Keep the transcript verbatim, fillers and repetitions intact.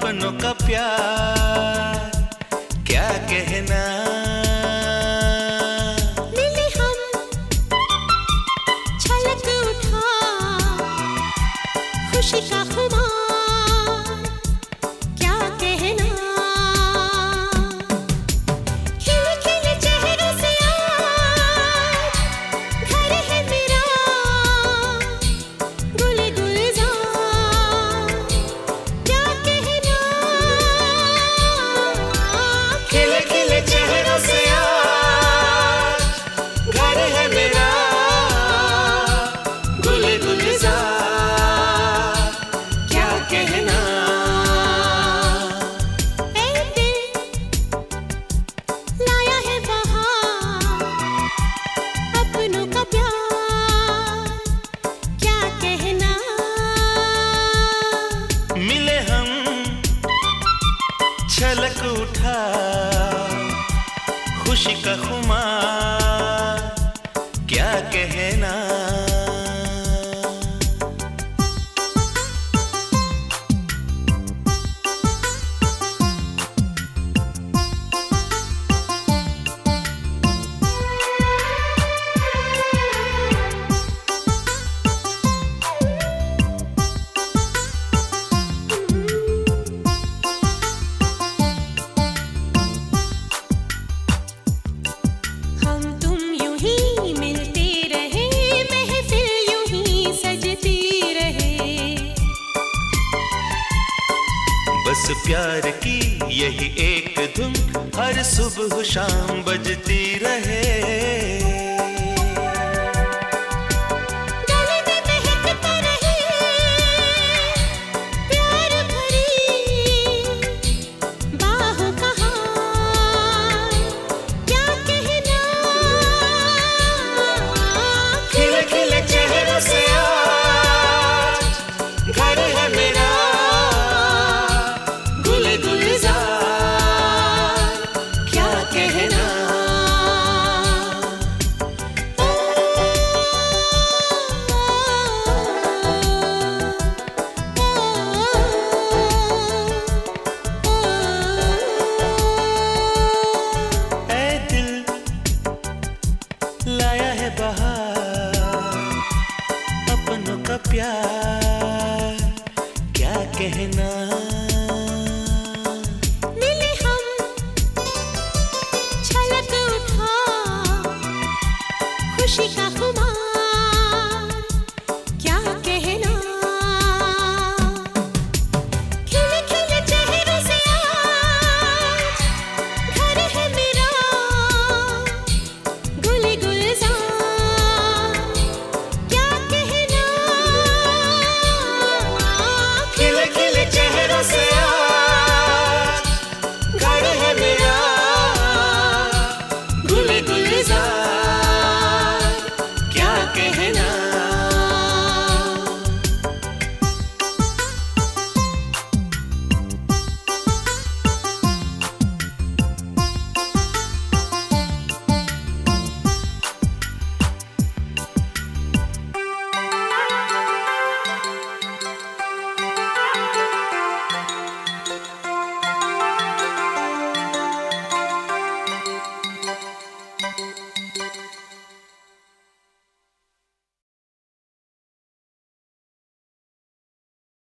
अपनों का प्यार क्या कहना। मिले हम छलक उठा खुशी का खुमार क्या कहना। खिले खिले चेहरों से आज घर है मेरा गुल गुलजार क्या कहना। खिले खिले चेहरों से आज घर है मेरा गुल गुलजार क्या कहना। ऐ दिल लाया है बहार अपनों का प्यार क्या कहना। मिले हम छलक उठा खुशी का खुमार क्या कहना। हम तुम यूं ही मिलते रहे महफिल यूं ही सजती रहे। बस प्यार की यही एक धुन हर सुबह शाम बजती रहे। गले में महकता रहे प्यार भरी बाहों का हार क्या कहना। खिले खिले चेहरों से आज घर है मेरा गुल गुलजार क्या कहना। ऐ दिल लाया है बहार अपनों का प्यार क्या कहना।